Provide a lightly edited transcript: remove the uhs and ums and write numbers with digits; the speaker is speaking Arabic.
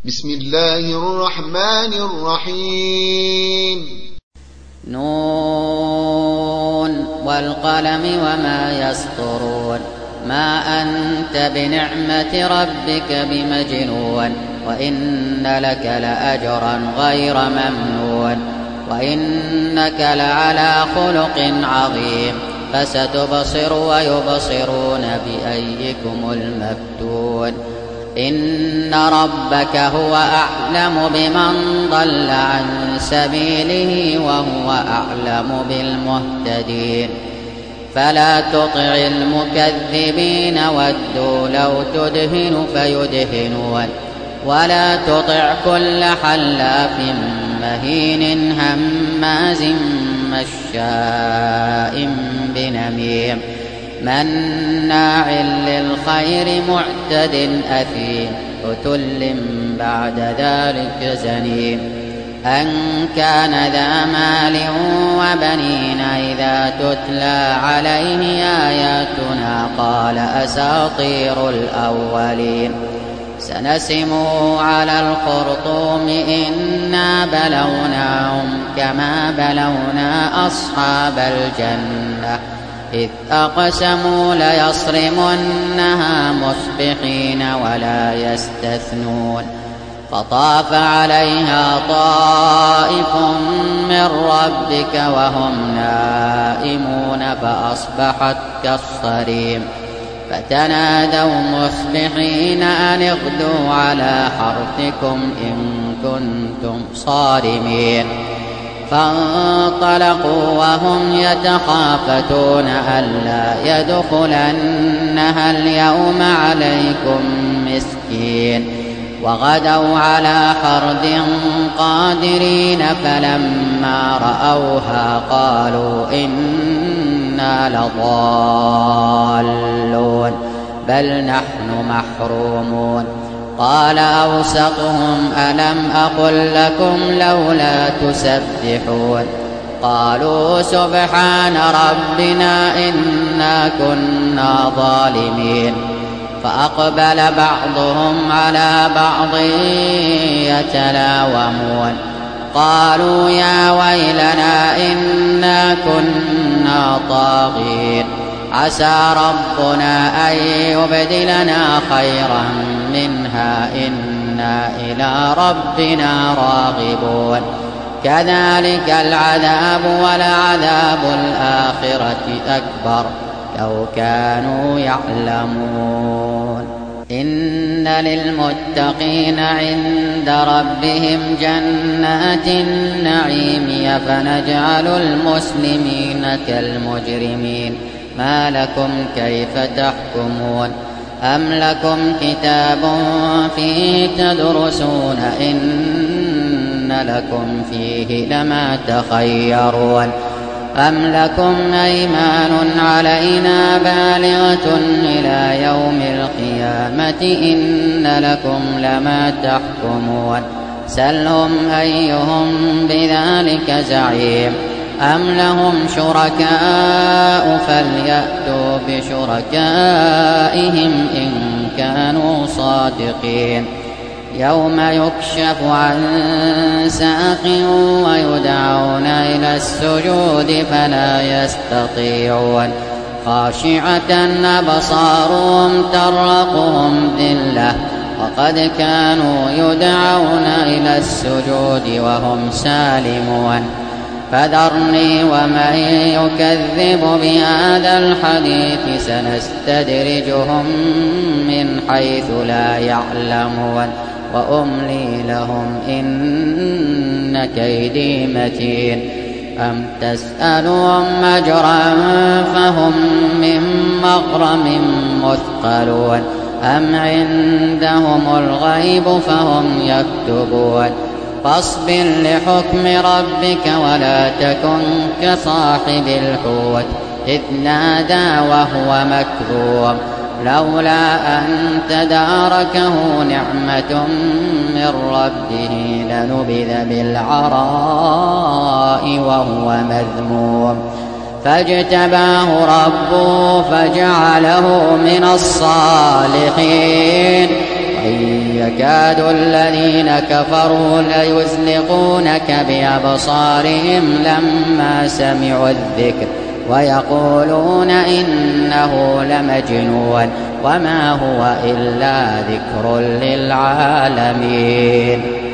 بسم الله الرحمن الرحيم. نون والقلم وما يسطرون ما أنت بنعمة ربك بمجنون وإن لك لأجرا غير ممنون وإنك لعلى خلق عظيم فستبصر ويبصرون بأيكم المفتون إن ربك هو أعلم بمن ضل عن سبيله وهو أعلم بالمهتدين فلا تطع المكذبين ودوا لو تدهن فيدهنون ولا تطع كل حلاف مهين هماز مشاء بنميم مناع للخير معتد أثيم عتل بعد ذلك زنيم أن كان ذا مال وبنين إذا تتلى عليه آياتنا قال أساطير الأولين سنسمه على الخرطوم إنا بلوناهم كما بلونا أصحاب الجنة إذ أقسموا ليصرمنها مصبحين ولا يستثنون فطاف عليها طائف من ربك وهم نائمون فأصبحت كالصريم فتنادوا مصبحين أن اغدوا على حرثكم إن كنتم صارمين فانطلقوا وهم يتخافتون ألا يدخلنها اليوم عليكم مسكين وغدوا على حرد قادرين فلما رأوها قالوا إنا لضالون بل نحن محرومون قال أوسطهم ألم أقل لكم لولا تسبحون قالوا سبحان ربنا إنا كنا ظالمين فأقبل بعضهم على بعض يتلاومون قالوا يا ويلنا إنا كنا طاغين عسى ربنا أن يبدلنا خيرا منها إنا إلى ربنا راغبون كذلك العذاب ولعذاب الآخرة أكبر لو كانوا يعلمون إن للمتقين عند ربهم جنات النعيم أفنجعل المسلمين كالمجرمين ما لكم كيف تحكمون أم لكم كتاب فيه تدرسون إن لكم فيه لما تخيرون أم لكم أيمان علينا بالغة إلى يوم القيامة إن لكم لما تحكمون سلهم أيهم بذلك زعيم أم لهم شركاء فليأتوا بشركائهم إن كانوا صادقين يوم يكشف عن ساق ويدعون إلى السجود فلا يستطيعون خاشعة أبصارهم ترقهم ذلة وقد كانوا يدعون إلى السجود وهم سالمون فذرني ومن يكذب بهذا الحديث سنستدرجهم من حيث لا يعلمون وأملي لهم إن كيدي متين أم تسألهم أجرا فهم من مغرم مثقلون أم عندهم الغيب فهم يكتبون فاصبر لحكم ربك ولا تكن كصاحب الحوت إذ نادى وهو مكذوب لولا أن تداركه نعمة من ربه لنبذ بالعراء وهو مذموم فاجتباه ربه فجعله من الصالحين إن يكاد الذين كفروا ليزلقونك بأبصارهم لما سمعوا الذكر ويقولون إنه لمجنون وما هو إلا ذكر للعالمين.